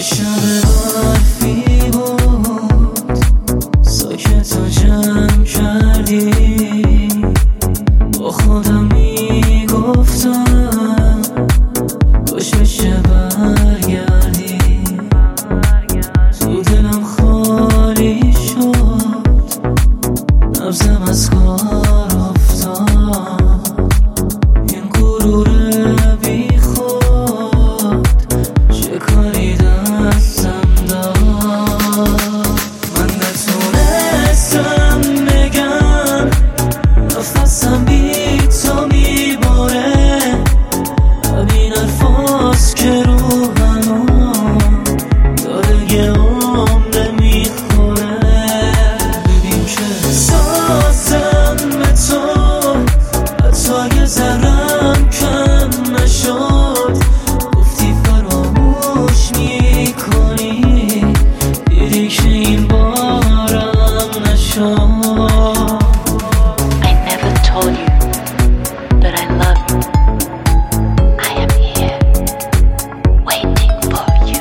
شب برفی بود ساکت و جمع کردی، با خودم میگفتم کاش بشه برگردی. تو دلم خالی شد، نبضم از کار افتاد، این غرور بی خود چه کاری دستم داد. من نتونستم بگم نفسم بی تو میباره، همین حرفاست که روحمو داره یه عمره میخوره. ببین که احساسم به تو حتی یه ذرم کم نشد، گفتی فراموش میکنی، دیدی که این بارم نشد. I never told you that I love you. I am here, waiting for you.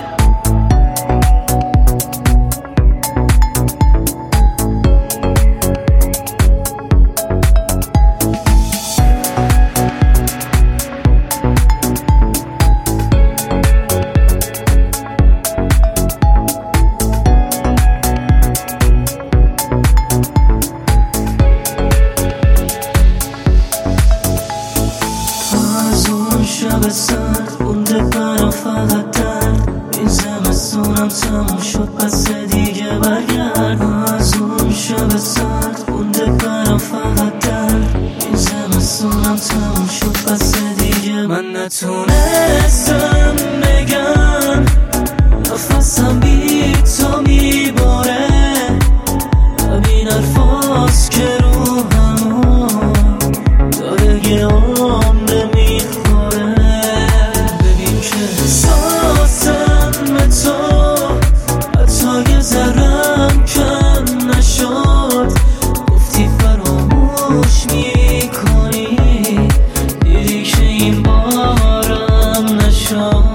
از اون شب سرد مونده برام فقط درد، این زمستونم تموم شد پس دیگه برگرد. از اون شب سرد مونده برام فقط درد، این زمستونم تموم شد پس دیگه من نتونستم بگم نفسم بی تو میباره، همین حرفاست که روحمو داره یه عمره میخوره. ببین که احساسم به تو حتی یه ذرم کم نشد، گفتی فراموش میکنی، دیدی که این بارم نشد.